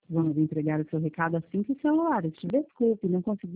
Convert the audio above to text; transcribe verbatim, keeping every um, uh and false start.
Vamos entregar o seu recado assim que o celular estiver. Desculpe, não consegui